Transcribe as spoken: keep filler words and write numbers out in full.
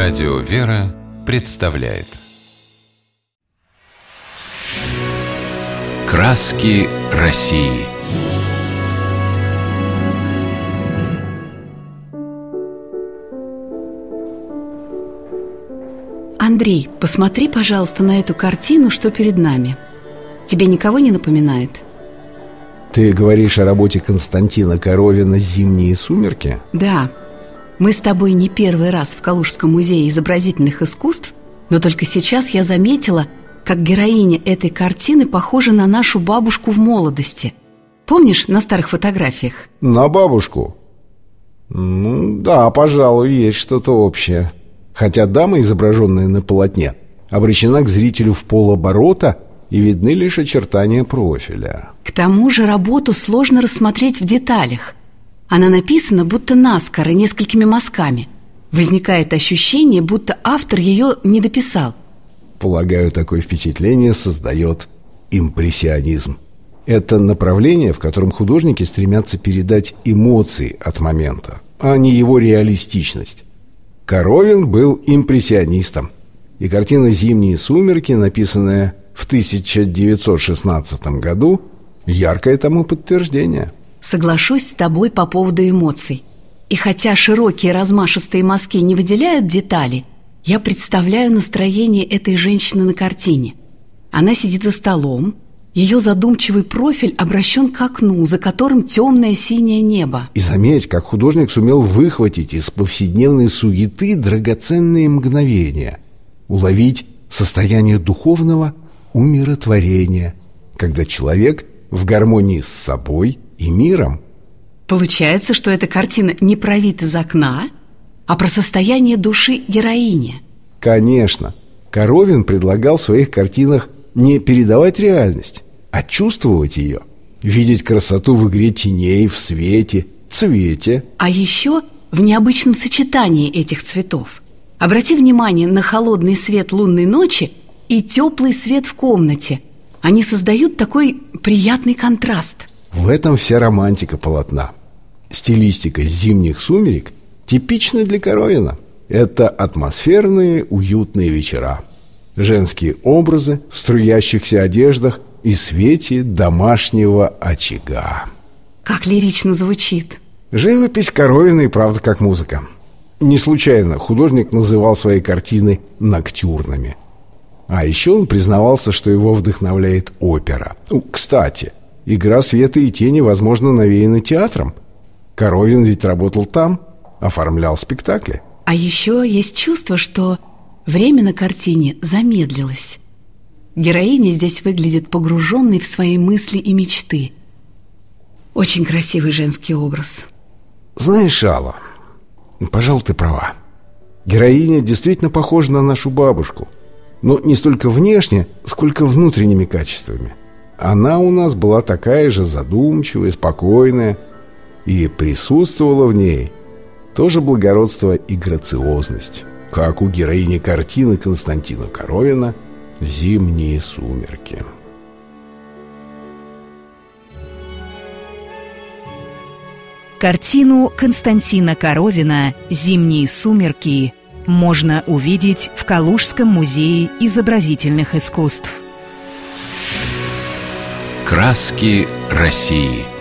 Радио «Вера» представляет «Краски России». Андрей, посмотри, пожалуйста, на эту картину, что перед нами. Тебе никого не напоминает? Ты говоришь о работе Константина Коровина «Зимние сумерки»? Да. Мы с тобой не первый раз в Калужском музее изобразительных искусств, но только сейчас я заметила, как героиня этой картины похожа на нашу бабушку в молодости. Помнишь, на старых фотографиях? На бабушку? Ну, да, пожалуй, есть что-то общее. Хотя дама, изображенная на полотне, обращена к зрителю в полоборота, и видны лишь очертания профиля. К тому же работу сложно рассмотреть в деталях. Она написана будто наскоро, несколькими мазками. Возникает ощущение, будто автор ее не дописал. Полагаю, такое впечатление создает импрессионизм. Это направление, в котором художники стремятся передать эмоции от момента, а не его реалистичность. Коровин был импрессионистом, и картина «Зимние сумерки», написанная в тысяча девятьсот шестнадцатом году, яркое тому подтверждение. Соглашусь с тобой по поводу эмоций. И хотя широкие размашистые мазки не выделяют детали, я представляю настроение этой женщины на картине. Она сидит за столом, ее задумчивый профиль обращен к окну, за которым темное синее небо. И заметь, как художник сумел выхватить из повседневной суеты драгоценные мгновения, уловить состояние духовного умиротворения, когда человек в гармонии с собой и миром. Получается, что эта картина не про вид из окна, а про состояние души героини. Конечно. Коровин предлагал в своих картинах не передавать реальность, а чувствовать ее, видеть красоту в игре теней, в свете, цвете. А еще в необычном сочетании этих цветов. Обрати внимание на холодный свет лунной ночи и теплый свет в комнате. Они создают такой приятный контраст. В этом вся романтика полотна. Стилистика «Зимних сумерек» типична для Коровина. Это атмосферные, уютные вечера, женские образы в струящихся одеждах и свете домашнего очага. Как лирично звучит. Живопись Коровина и правда как музыка. Не случайно художник называл свои картины ноктюрными. А еще он признавался, что его вдохновляет опера. Ну, кстати, игра света и тени, возможно, навеяна театром. Коровин ведь работал там, оформлял спектакли. А еще есть чувство, что время на картине замедлилось. Героиня здесь выглядит погруженной в свои мысли и мечты. Очень красивый женский образ. Знаешь, Алла, пожалуй, ты права. Героиня действительно похожа на нашу бабушку. Но не столько внешне, сколько внутренними качествами. Она у нас была такая же задумчивая, спокойная, и присутствовало в ней тоже благородство и грациозность, как у героини картины Константина Коровина «Зимние сумерки». Картину Константина Коровина «Зимние сумерки» можно увидеть в Калужском музее изобразительных искусств. «Краски России».